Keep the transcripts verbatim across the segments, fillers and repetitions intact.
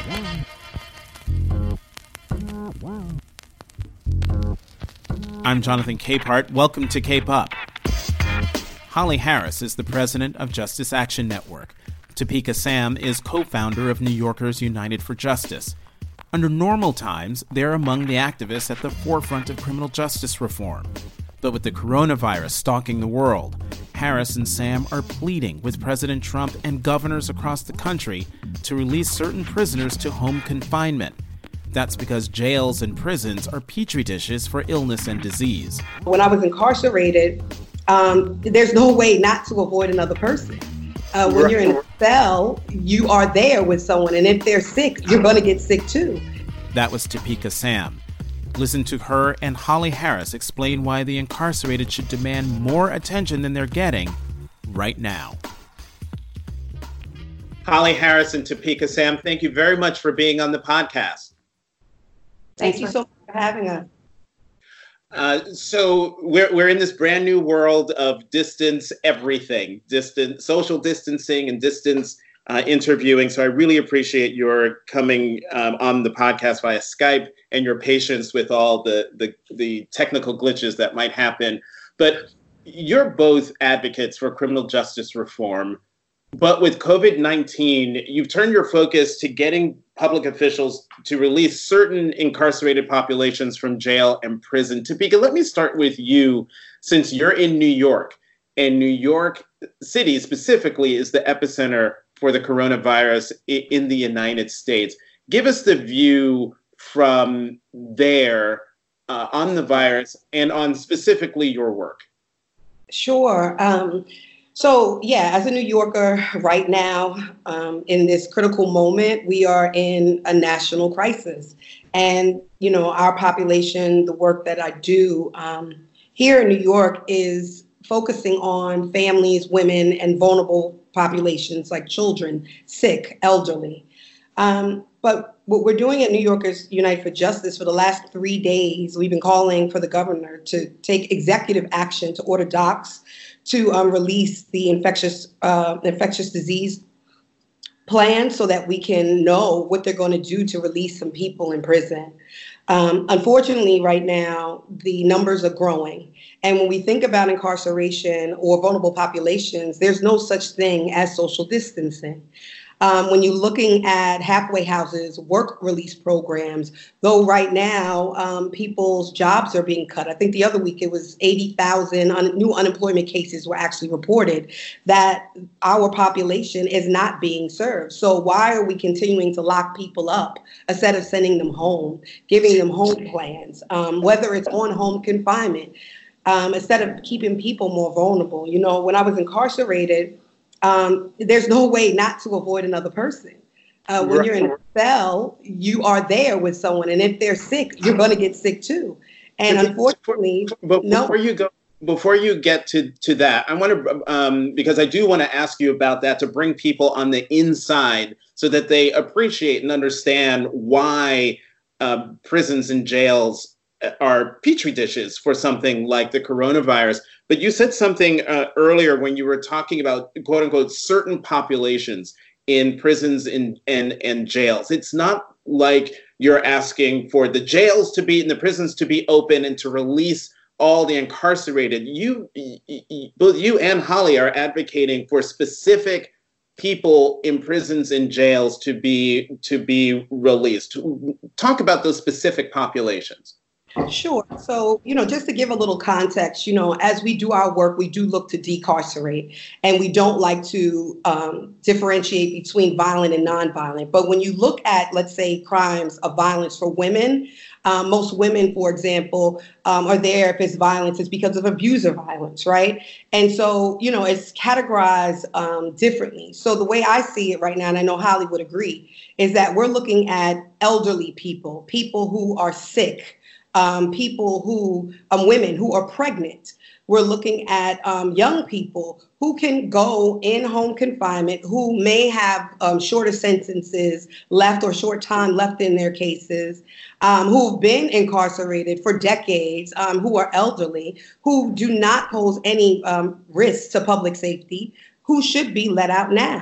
I'm Jonathan Capehart. Welcome to Cape Up. Holly Harris is the president of Justice Action Network. Topeka Sam is co-founder of New Yorkers United for Justice. Under normal times, they're among the activists at the forefront of criminal justice reform. But with the coronavirus stalking the world, Harris and Sam are pleading with President Trump and governors across the country to release certain prisoners to home confinement. That's because jails and prisons are petri dishes for illness and disease. When I was incarcerated, um, there's no way not to avoid another person. Uh, when you're in a cell, you are there with someone, and if they're sick, you're going to get sick too. That was Topeka Sam. Listen to her and Holly Harris explain why the incarcerated should demand more attention than they're getting right now. Holly Harris and Topeka Sam, thank you very much for being on the podcast. Thank you so much for having us. Uh, so we're we're in this brand new world of distance everything, distance, social distancing and distance uh, interviewing. So I really appreciate your coming um, on the podcast via Skype and your patience with all the, the the technical glitches that might happen. But you're both advocates for criminal justice reform. But with COVID nineteen, you've turned your focus to getting public officials to release certain incarcerated populations from jail and prison. Topeka, let me start with you, since you're in New York, and New York City specifically is the epicenter for the coronavirus in the United States. Give us the view from there uh, on the virus and on specifically your work. Sure. Um, So, yeah, as a New Yorker right now, um, in this critical moment, we are in a national crisis. And, you know, our population, the work that I do um, here in New York is focusing on families, women, and vulnerable populations like children, sick, elderly. Um, but what we're doing at New Yorkers United for Justice for the last three days, we've been calling for the governor to take executive action to order docs to um, release the infectious uh, infectious disease plan so that we can know what they're going to do to release some people in prison. Um, unfortunately, right now, the numbers are growing. And when we think about incarceration or vulnerable populations, there's no such thing as social distancing. Um, when you're looking at halfway houses, work release programs, though right now um, people's jobs are being cut. I think the other week it was eighty thousand un- new unemployment cases were actually reported, that our population is not being served. So why are we continuing to lock people up instead of sending them home, giving them home plans, um, whether it's on home confinement, um, instead of keeping people more vulnerable? You know, when I was incarcerated, Um, there's no way not to avoid another person. Uh, when right. you're in a cell, you are there with someone, and if they're sick, you're going to get sick too. And unfortunately, but no. Before you go, before you get to to that, I want to um, because I do want to ask you about that to bring people on the inside so that they appreciate and understand why uh, prisons and jails are petri dishes for something like the coronavirus. But you said something uh, earlier when you were talking about, quote unquote, certain populations in prisons and, and, and jails. It's not like you're asking for the jails to be and the prisons to be open and to release all the incarcerated. You, you, both you and Holly are advocating for specific people in prisons and jails to be to be released. Talk about those specific populations. Sure. So, you know, just to give a little context, you know, as we do our work, we do look to decarcerate, and we don't like to um, differentiate between violent and nonviolent. But when you look at, let's say, crimes of violence for women, um, most women, for example, um, are there if it's violence, it's because of abuser violence, right? And so, you know, it's categorized um, differently. So the way I see it right now, and I know Holly would agree, is that we're looking at elderly people, people who are sick, Um, people who, um, women who are pregnant. We're looking at um, young people who can go in home confinement, who may have um, shorter sentences left or short time left in their cases, um, who've been incarcerated for decades, um, who are elderly, who do not pose any um, risk to public safety, who should be let out now.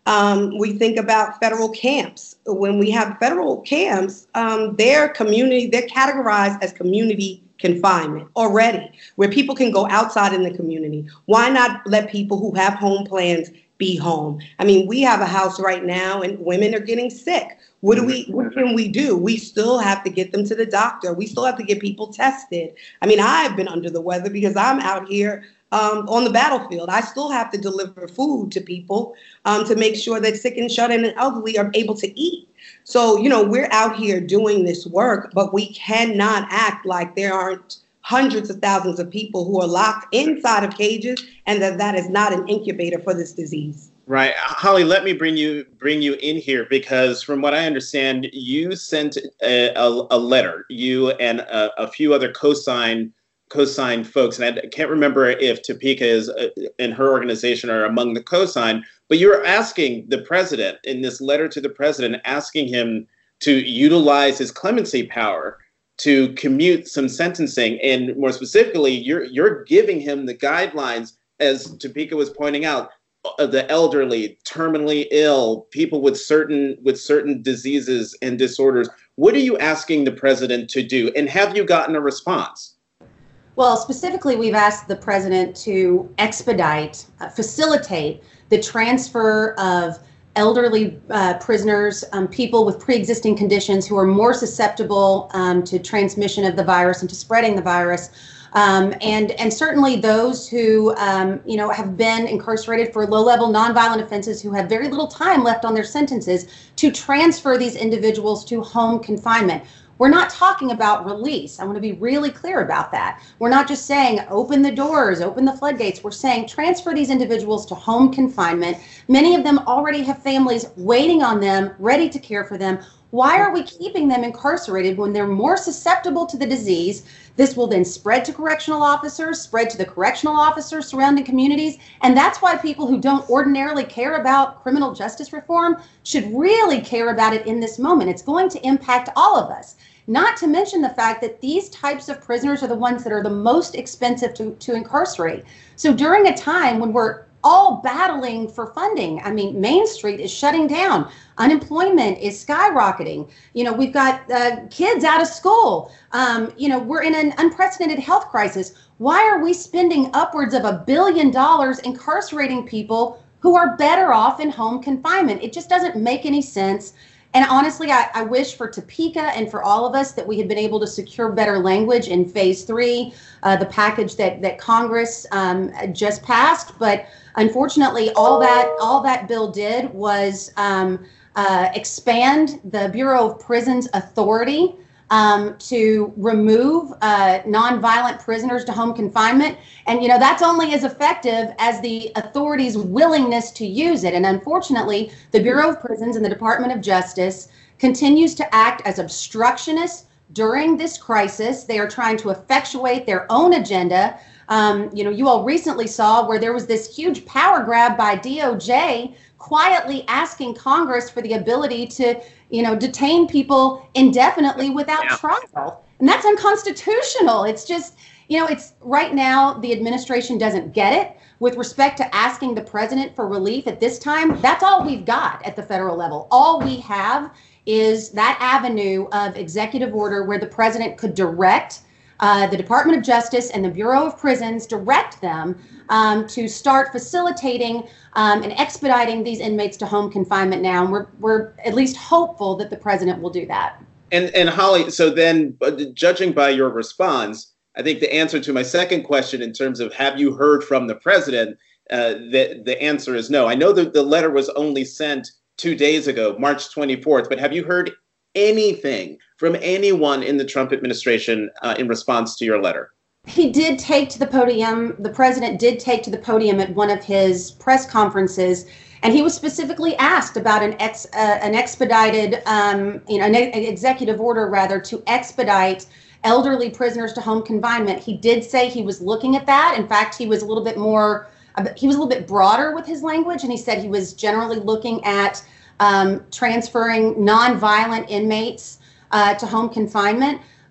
Um, we think about federal camps. When we have federal camps, um, they're community, they're categorized as community confinement already, where people can go outside in the community. Why not let people who have home plans be home? I mean, we have a house right now and women are getting sick. What do we, what can we do? We still have to get them to the doctor. We still have to get people tested. I mean, I've been under the weather because I'm out here um, on the battlefield. I still have to deliver food to people um, to make sure that sick and shut in and elderly are able to eat. So, you know, we're out here doing this work, but we cannot act like there aren't hundreds of thousands of people who are locked inside of cages and that that is not an incubator for this disease. Right. Holly, let me bring you bring you in here, because from what I understand, you sent a, a, a letter, you and a, a few other co-sign co-sign folks, and I can't remember if Topeka is uh, and her organization are among the co-sign, but you're asking the president in this letter to the president, asking him to utilize his clemency power to commute some sentencing. And more specifically, you're you're giving him the guidelines, as Topeka was pointing out, the elderly, terminally ill, people with certain with certain diseases and disorders. What are you asking the president to do? And have you gotten a response? Well, specifically, we've asked the president to expedite, uh, facilitate the transfer of elderly uh, prisoners, um, people with pre-existing conditions who are more susceptible um, to transmission of the virus and to spreading the virus. Um, and and certainly those who, um, you know, have been incarcerated for low-level nonviolent offenses who have very little time left on their sentences, to transfer these individuals to home confinement. We're not talking about release. I want to be really clear about that. We're not just saying open the doors, open the floodgates. We're saying transfer these individuals to home confinement. Many of them already have families waiting on them, ready to care for them. Why are we keeping them incarcerated when they're more susceptible to the disease? This will then spread to correctional officers, spread to the correctional officers surrounding communities. And that's why people who don't ordinarily care about criminal justice reform should really care about it in this moment. It's going to impact all of us. Not to mention the fact that these types of prisoners are the ones that are the most expensive to, to incarcerate. So during a time when we're all battling for funding, I mean, Main Street is shutting down. Unemployment is skyrocketing. You know, we've got uh, kids out of school. Um, you know, we're in an unprecedented health crisis. Why are we spending upwards of a billion dollars incarcerating people who are better off in home confinement? It just doesn't make any sense. And honestly, I, I wish for Topeka and for all of us that we had been able to secure better language in phase three, uh, the package that that Congress um, just passed. But unfortunately, all that all that bill did was um, uh, expand the Bureau of Prisons' authority um, to remove uh, nonviolent prisoners to home confinement. And, you know, that's only as effective as the authority's willingness to use it. And unfortunately, the Bureau of Prisons and the Department of Justice continues to act as obstructionists during this crisis. They are trying to effectuate their own agenda. Um, you know, you all recently saw where there was this huge power grab by D O J quietly asking Congress for the ability to, you know, detain people indefinitely without yeah. trial. And that's unconstitutional. It's just, you know, it's right now the administration doesn't get it with respect to asking the president for relief at this time. That's all we've got at the federal level. All we have is that avenue of executive order where the president could direct Uh, the Department of Justice and the Bureau of Prisons, direct them um, to start facilitating um, and expediting these inmates to home confinement now. And we're, we're at least hopeful that the president will do that. And, and Holly, so then uh, judging by your response, I think the answer to my second question in terms of have you heard from the president, uh, the, the answer is no. I know that the letter was only sent two days ago, March twenty-fourth, but have you heard anything from anyone in the Trump administration uh, in response to your letter? He did take to the podium, the president did take to the podium at one of his press conferences, and he was specifically asked about an ex, uh, an expedited, um, you know, an executive order rather, to expedite elderly prisoners to home confinement. He did say he was looking at that. In fact, he was a little bit more, he was a little bit broader with his language, and he said he was generally looking at um, transferring nonviolent inmates uh, to home confinement.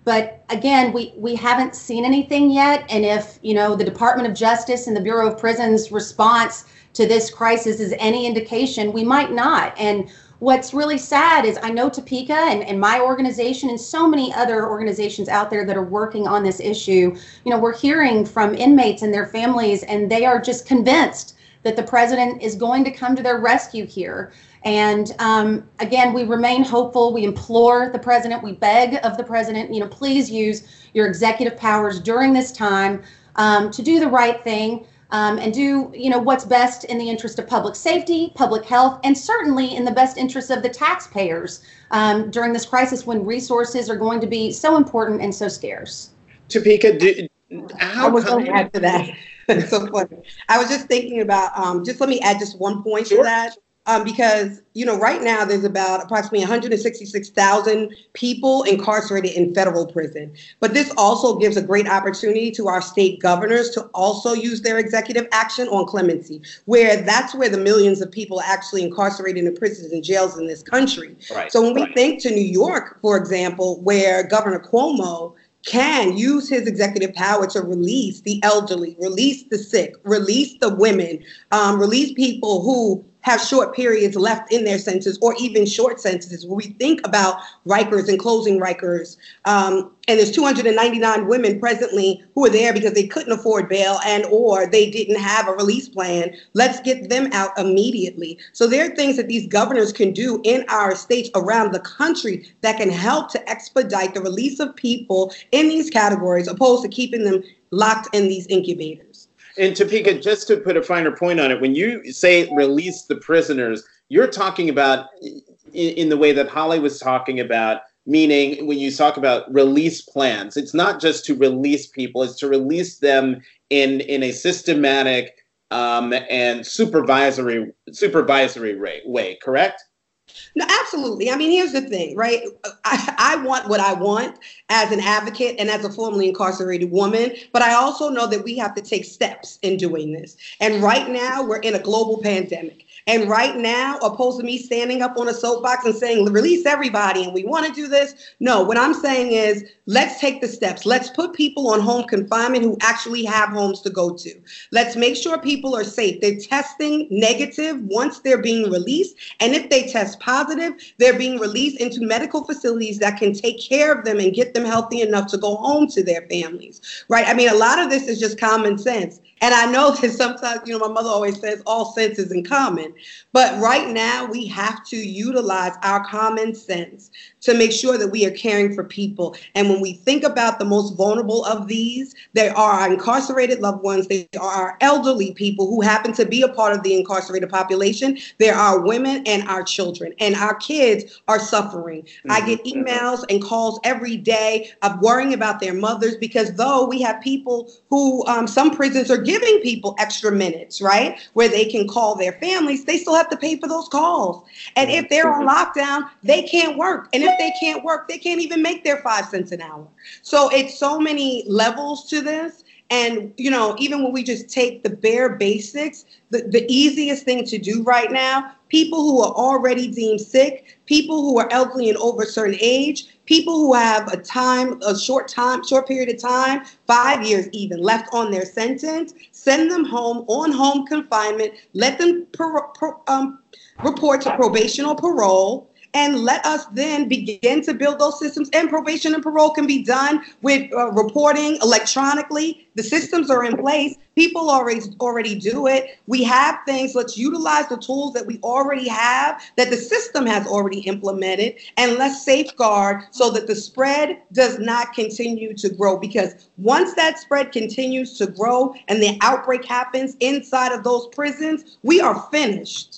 But again, we, we haven't seen anything yet. And if, you know, the Department of Justice and the Bureau of Prisons response to this crisis is any indication, we might not. And what's really sad is I know Topeka and, and my organization and so many other organizations out there that are working on this issue, you know, we're hearing from inmates and their families, and they are just convinced that the president is going to come to their rescue here. And um, again, we remain hopeful. We implore the president, we beg of the president, you know, please use your executive powers during this time um, to do the right thing um, and do, you know, what's best in the interest of public safety, public health, and certainly in the best interest of the taxpayers um, during this crisis when resources are going to be so important and so scarce. Topeka, do, how I was come- going to add to that. It's so funny. I was just thinking about, um, just let me add just one point Sure. to that. Um, because, you know, right now there's about approximately one hundred sixty-six thousand people incarcerated in federal prison. But this also gives a great opportunity to our state governors to also use their executive action on clemency, where that's where the millions of people are actually incarcerated in prisons and jails in this country. Right, so when we right. think to New York, for example, where Governor Cuomo can use his executive power to release the elderly, release the sick, release the women, um, release people who have short periods left in their sentences or even short sentences. When we think about Rikers and closing Rikers, um, and there's two hundred ninety-nine women presently who are there because they couldn't afford bail and or they didn't have a release plan. Let's get them out immediately. So there are things that these governors can do in our states around the country that can help to expedite the release of people in these categories, opposed to keeping them locked in these incubators. And Topeka, just to put a finer point on it, when you say release the prisoners, you're talking about in, in the way that Holly was talking about, meaning when you talk about release plans, it's not just to release people, it's to release them in, in a systematic um, and supervisory supervisory way, correct? No, absolutely. I mean, here's the thing, right? I, I want what I want as an advocate and as a formerly incarcerated woman, but I also know that we have to take steps in doing this. And right now, we're in a global pandemic. And right now, opposed to me standing up on a soapbox and saying, release everybody and we want to do this. No, what I'm saying is, let's take the steps. Let's put people on home confinement who actually have homes to go to. Let's make sure people are safe. They're testing negative once they're being released. And if they test positive, they're being released into medical facilities that can take care of them and get them healthy enough to go home to their families, right? I mean, a lot of this is just common sense. And I know that sometimes, you know, my mother always says all sense is in common. But right now, we have to utilize our common sense to make sure that we are caring for people. And when we think about the most vulnerable of these, there are our incarcerated loved ones. There are our elderly people who happen to be a part of the incarcerated population. There are women and our children. And our kids are suffering. Mm-hmm. I get emails and calls every day of worrying about their mothers, because though we have people who, um, some prisons are giving people extra minutes, right, where they can call their families, they still have to pay for those calls. And if they're on lockdown, they can't work. And if they can't work, they can't even make their five cents an hour. So it's so many levels to this. And, you know, even when we just take the bare basics, the, the easiest thing to do right now, people who are already deemed sick, people who are elderly and over a certain age, people who have a time, a short time, short period of time, five years even, left on their sentence, send them home on home confinement, let them per, per, um, report to probation or parole, and let us then begin to build those systems. And probation and parole can be done with uh, reporting electronically. The systems are in place. People already already do it. We have things. Let's utilize the tools that we already have, that the system has already implemented, and let's safeguard so that the spread does not continue to grow. Because once that spread continues to grow and the outbreak happens inside of those prisons, we are finished.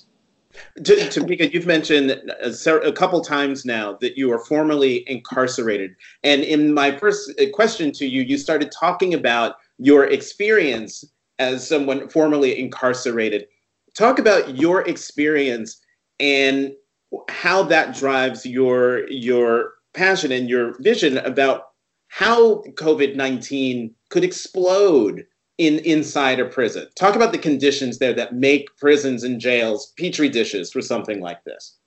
Topeka, you've mentioned a, a couple times now that you are formerly incarcerated. And in my first question to you, you started talking about your experience as someone formerly incarcerated. Talk about your experience and how that drives your, your passion and your vision about how COVID nineteen could explode in inside a prison. Talk about the conditions there that make prisons and jails petri dishes for something like this.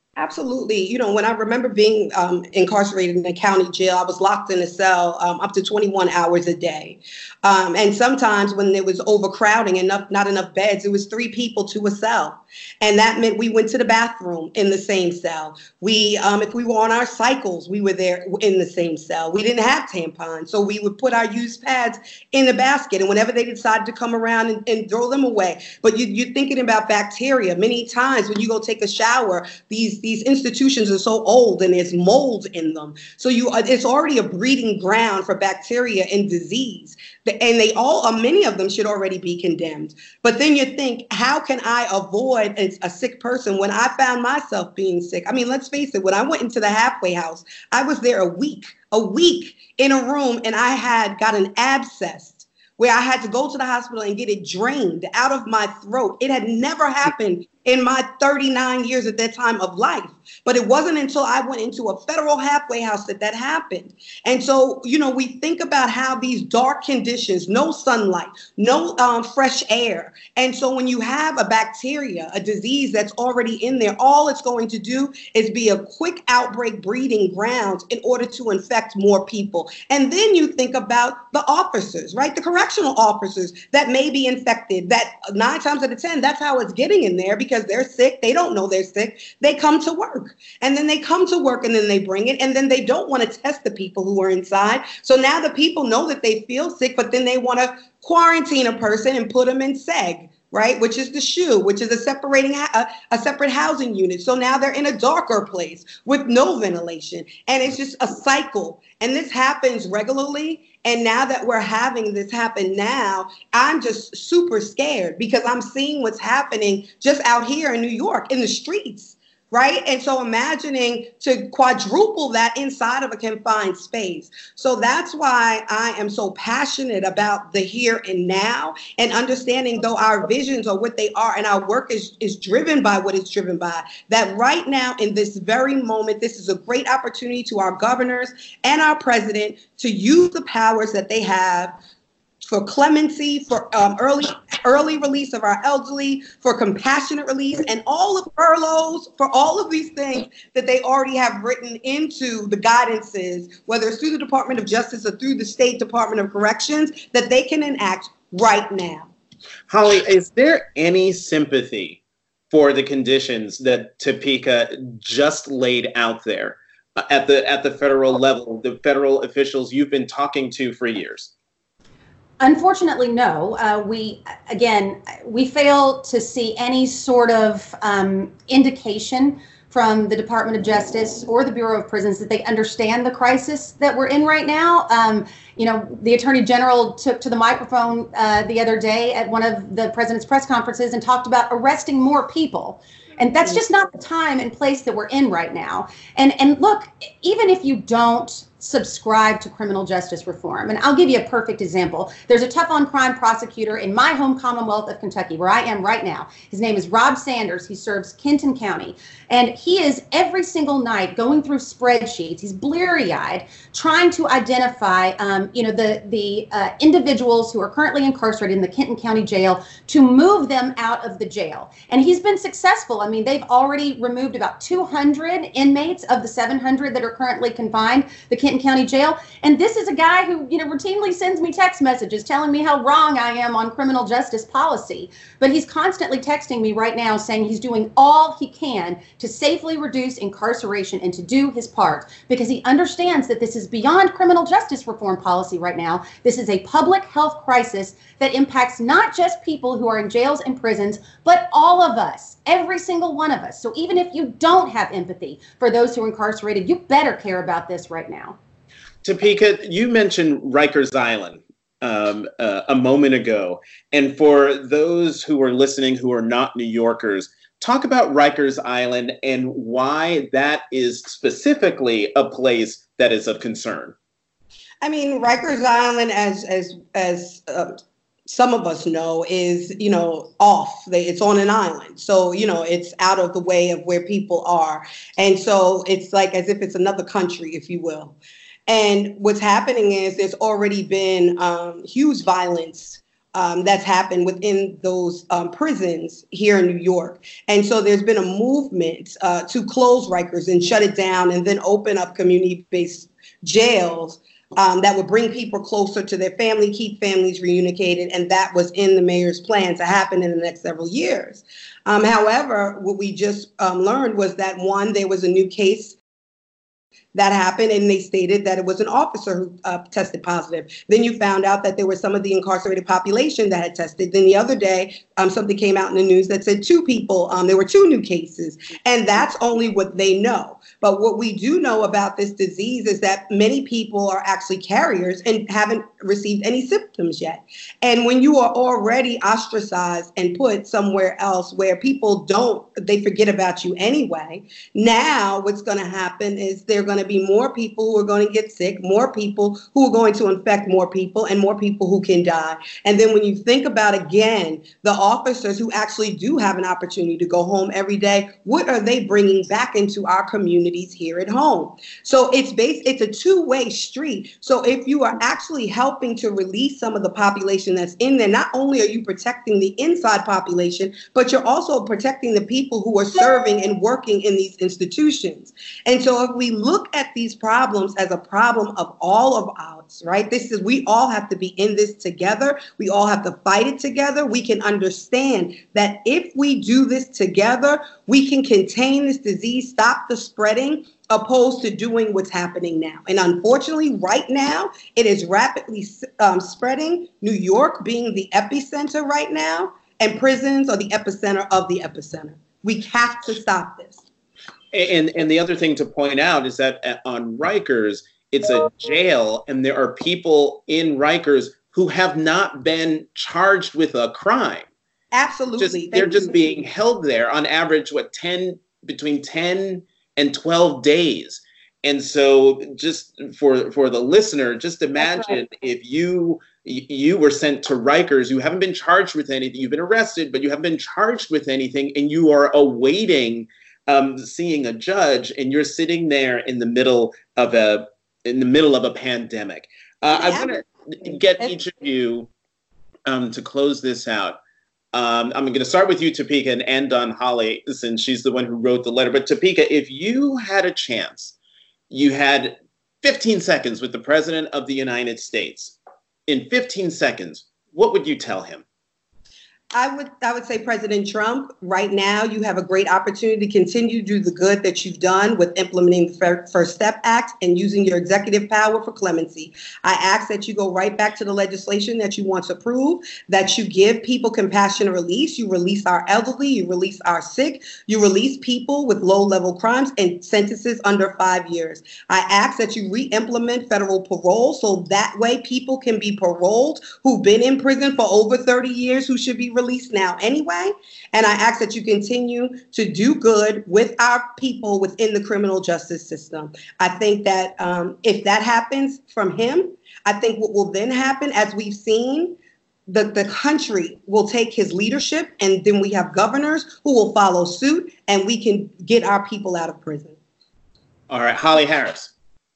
Absolutely. You know, when I remember being um, incarcerated in a county jail, I was locked in a cell um, up to twenty-one hours a day. Um, and sometimes when there was overcrowding, enough, not enough beds, it was three people to a cell. And that meant we went to the bathroom in the same cell. We, um, if we were on our cycles, we were there in the same cell. We didn't have tampons, so we would put our used pads in the basket. And whenever they decided to come around and, and throw them away, but you, you're thinking about bacteria. Many times when you go take a shower, these these institutions are so old and there's mold in them. So you, it's already a breeding ground for bacteria and disease. And they all, uh, many of them should already be condemned. But then you think, how can I avoid a, a sick person when I found myself being sick? I mean, let's face it, when I went into the halfway house, I was there a week, a week in a room, and I had got an abscess where I had to go to the hospital and get it drained out of my throat. It had never happened in my thirty-nine years at that time of life. But it wasn't until I went into a federal halfway house that that happened. And so, you know, we think about how these dark conditions, no sunlight, no um, fresh air. And so when you have a bacteria, a disease that's already in there, all it's going to do is be a quick outbreak breeding ground in order to infect more people. And then you think about the officers, right? The correctional officers that may be infected, that nine times out of ten, that's how it's getting in there, because they're sick. They don't know they're sick. They come to work. And then they come to work and then they bring it. And then they don't want to test the people who are inside. So now the people know that they feel sick, but then they want to quarantine a person and put them in seg, right? Which is the S H U, which is a separating, a, a separate housing unit. So now they're in a darker place with no ventilation. And it's just a cycle. And this happens regularly. And now that we're having this happen now, I'm just super scared because I'm seeing what's happening just out here in New York in the streets. Right. And so imagining to quadruple that inside of a confined space. So that's why I am so passionate about the here and now, and understanding, though our visions are what they are and our work is, is driven by what it's driven by, that right now in this very moment, this is a great opportunity to our governors and our president to use the powers that they have for clemency, for um, early early release of our elderly, for compassionate release, and all of furloughs, for all of these things that they already have written into the guidances, whether it's through the Department of Justice or through the State Department of Corrections, that they can enact right now. Holly, is there any sympathy for the conditions that Topeka just laid out there uh, at the at the federal level, the federal officials you've been talking to for years? Unfortunately, no. Uh, we, again, we fail to see any sort of um, indication from the Department of Justice or the Bureau of Prisons that they understand the crisis that we're in right now. Um, you know, the Attorney General took to the microphone uh, the other day at one of the president's press conferences and talked about arresting more people. And that's just not the time and place that we're in right now. And and look, even if you don't subscribe to criminal justice reform, and I'll give you a perfect example. There's a tough on crime prosecutor in my home Commonwealth of Kentucky, where I am right now. His name is Rob Sanders. He serves Kenton County. And he is every single night going through spreadsheets. He's bleary-eyed, trying to identify, um, you know, the, the uh, individuals who are currently incarcerated in the Kenton County Jail to move them out of the jail. And he's been successful. I mean, they've already removed about two hundred inmates of the seven hundred that are currently confined, the Kenton County Jail. And this is a guy who, you know, routinely sends me text messages telling me how wrong I am on criminal justice policy. But he's constantly texting me right now saying he's doing all he can to safely reduce incarceration and to do his part, because he understands that this is beyond criminal justice reform policy right now. This is a public health crisis that impacts not just people who are in jails and prisons, but all of us, every single one of us. So even if you don't have empathy for those who are incarcerated, you better care about this right now. Topeka, you mentioned Rikers Island um, uh, a moment ago. And for those who are listening who are not New Yorkers, talk about Rikers Island and why that is specifically a place that is of concern. I mean, Rikers Island, as as as uh, some of us know, is, you know, off. They, it's on an island. So, you know, it's out of the way of where people are. And so it's like as if it's another country, if you will. And what's happening is there's already been um, huge violence Um, that's happened within those um, prisons here in New York. And so there's been a movement uh, to close Rikers and shut it down and then open up community-based jails um, that would bring people closer to their family, keep families reunified. And that was in the mayor's plan to happen in the next several years. Um, however, what we just um, learned was that, one, there was a new case that happened, and they stated that it was an officer who uh, tested positive. Then you found out that there was some of the incarcerated population that had tested. Then the other day, um, something came out in the news that said two people, um, there were two new cases, and that's only what they know. But what we do know about this disease is that many people are actually carriers and haven't received any symptoms yet. And when you are already ostracized and put somewhere else where people don't, they forget about you anyway, now what's going to happen is they're going to be more people who are going to get sick, more people who are going to infect more people, and more people who can die. And then when you think about, again, the officers who actually do have an opportunity to go home every day, what are they bringing back into our communities here at home? So it's based, it's a two-way street. So if you are actually helping to release some of the population that's in there, not only are you protecting the inside population, but you're also protecting the people who are serving and working in these institutions. And so if we look at these problems as a problem of all of ours, right? This is, we all have to be in this together. We all have to fight it together. We can understand that if we do this together, we can contain this disease, stop the spreading, opposed to doing what's happening now. And unfortunately, right now, it is rapidly um, spreading, New York being the epicenter right now, and prisons are the epicenter of the epicenter. We have to stop this. And and the other thing to point out is that on Rikers, it's a jail, and there are people in Rikers who have not been charged with a crime. Absolutely. Just, they're just being held there on average, what, ten, between ten and twelve days. And so just for for the listener, just imagine right. if you you were sent to Rikers, you haven't been charged with anything, you've been arrested, but you haven't been charged with anything, and you are awaiting Um, seeing a judge, and you're sitting there in the middle of a in the middle of a pandemic. Uh, yeah. I want to get each of you um, to close this out. Um, I'm going to start with you, Topeka, and end on Holly, since she's the one who wrote the letter. But Topeka, if you had a chance, you had fifteen seconds with the President of the United States. In fifteen seconds, what would you tell him? I would I would say, President Trump, right now you have a great opportunity to continue to do the good that you've done with implementing the First Step Act and using your executive power for clemency. I ask that you go right back to the legislation that you want to approve, that you give people compassionate release. You release our elderly, you release our sick, you release people with low-level crimes and sentences under five years. I ask that you re-implement federal parole so that way people can be paroled who've been in prison for over thirty years, who should be released now anyway. And I ask that you continue to do good with our people within the criminal justice system. I think that um, if that happens from him, I think what will then happen, as we've seen, the, the country will take his leadership, and then we have governors who will follow suit, and we can get our people out of prison. All right, Holly Harris.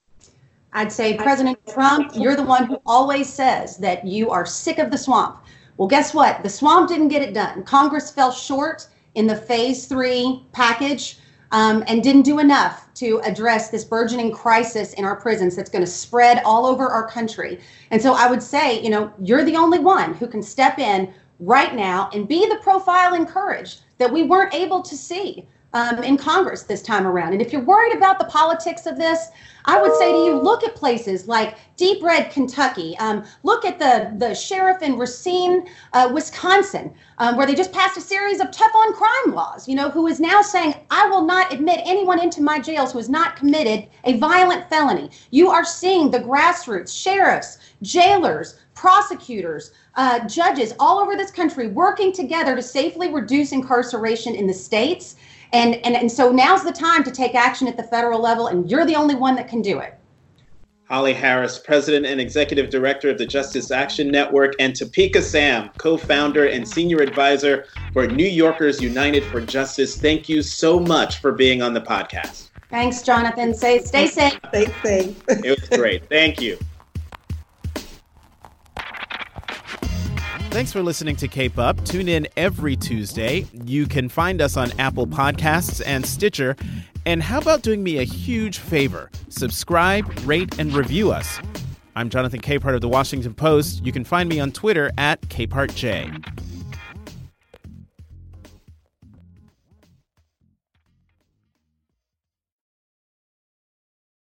I'd say, President Trump, you're the one who always says that you are sick of the swamp. Well, guess what? The swamp didn't get it done. Congress fell short in the phase three package um, and didn't do enough to address this burgeoning crisis in our prisons that's going to spread all over our country. And so I would say, you know, you're the only one who can step in right now and be the profile and courage that we weren't able to see um, in Congress this time around. And if you're worried about the politics of this, I would say to you, look at places like Deep Red, Kentucky. Um, look at the, the sheriff in Racine, uh, Wisconsin, um, where they just passed a series of tough on crime laws, you know, who is now saying, I will not admit anyone into my jails who has not committed a violent felony. You are seeing the grassroots, sheriffs, jailers, prosecutors, uh, judges all over this country working together to safely reduce incarceration in the states. And, and and so now's the time to take action at the federal level, and you're the only one that can do it. Holly Harris, President and Executive Director of the Justice Action Network, and Topeka Sam, co-founder and senior advisor for New Yorkers United for Justice. Thank you so much for being on the podcast. Thanks, Jonathan. Stay, stay safe. Stay safe. It was great. Thank you. Thanks for listening to Cape Up. Tune in every Tuesday. You can find us on Apple Podcasts and Stitcher. And how about doing me a huge favor? Subscribe, rate, and review us. I'm Jonathan Capehart of The Washington Post. You can find me on Twitter at CapehartJ.